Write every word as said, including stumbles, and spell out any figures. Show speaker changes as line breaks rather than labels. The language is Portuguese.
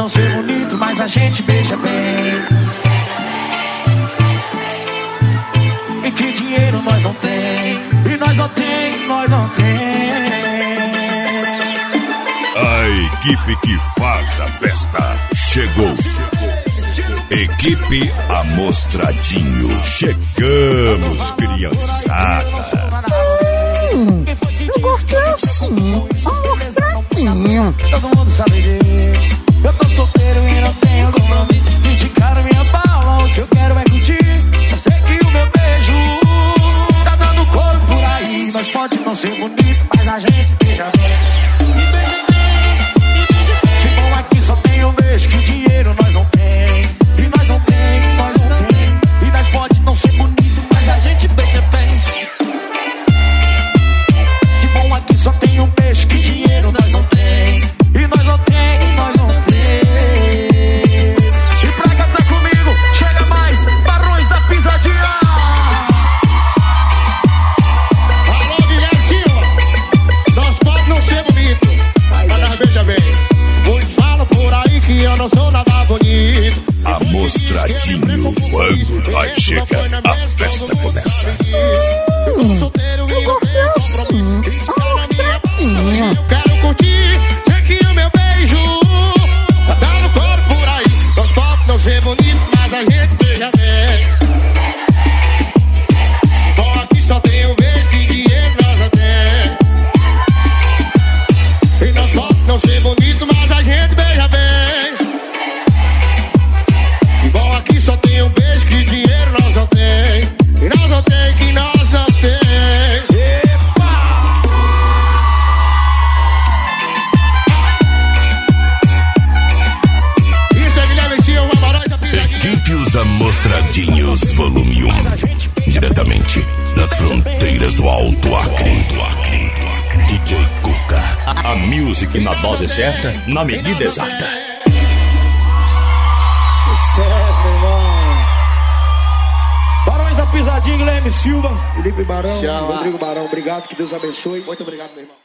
não ser bonito, mas a gente beija bem. E que dinheiro nós não tem, e nós não tem, nós não tem.
A equipe que faz a festa chegou. Equipe Amostradinho. Chegamos, criançada.
Hum, eu gostei assim, Amostradinho.
Todo mundo sabe disso. Eu tô solteiro e não tenho compromisso. Me indicaram minha bala, o que eu quero é curtir. Só sei que o meu beijo tá dando corpo por aí. Mas pode não ser bonito, mas a gente beija bem. Me beija bem, me beija bem. De bom aqui só tem um beijo, que dinheiro nós não tem. E nós não tem, nós não tem. E nós pode não ser bonito, mas a gente beija bem. De bom aqui só tem um beijo, que dinheiro nós não tem. E nós não tem, nós não tem. E pra cantar comigo, chega mais, Barões da Pisadinha.
Alô, Guilherme Silva. Nós pode não ser bonito, mas nós beija bem. Muitos falam por aí que eu não sou nada bonito.
Amostradinho, quando vai chegar, a festa começa.
Eu tô solteiro e não tenho compromisso.
Amostradinho.
Eu quero curtir, sei que o meu beijo tá dando corpo por aí. Nós pode não ser bonito, mas a gente beija bem. Bom, aqui só tem um beijo, que dinheiro nós não tem. E nós pode não ser bonito, mas a gente beija bem. E bom, aqui só tem um beijo, que dinheiro nós não tem. E nós não tem, que nós não tem.
Equipe Os Amostradinhos, volume um. Diretamente das fronteiras do Alto Acre. D J Cuca.
A music na dose certa, na medida exata.
Sucesso, meu irmão. Barões da Pisadinha, Guilherme Silva, Felipe Barão,
Tchau.
Rodrigo Barão, obrigado, que Deus abençoe.
Muito obrigado, meu irmão.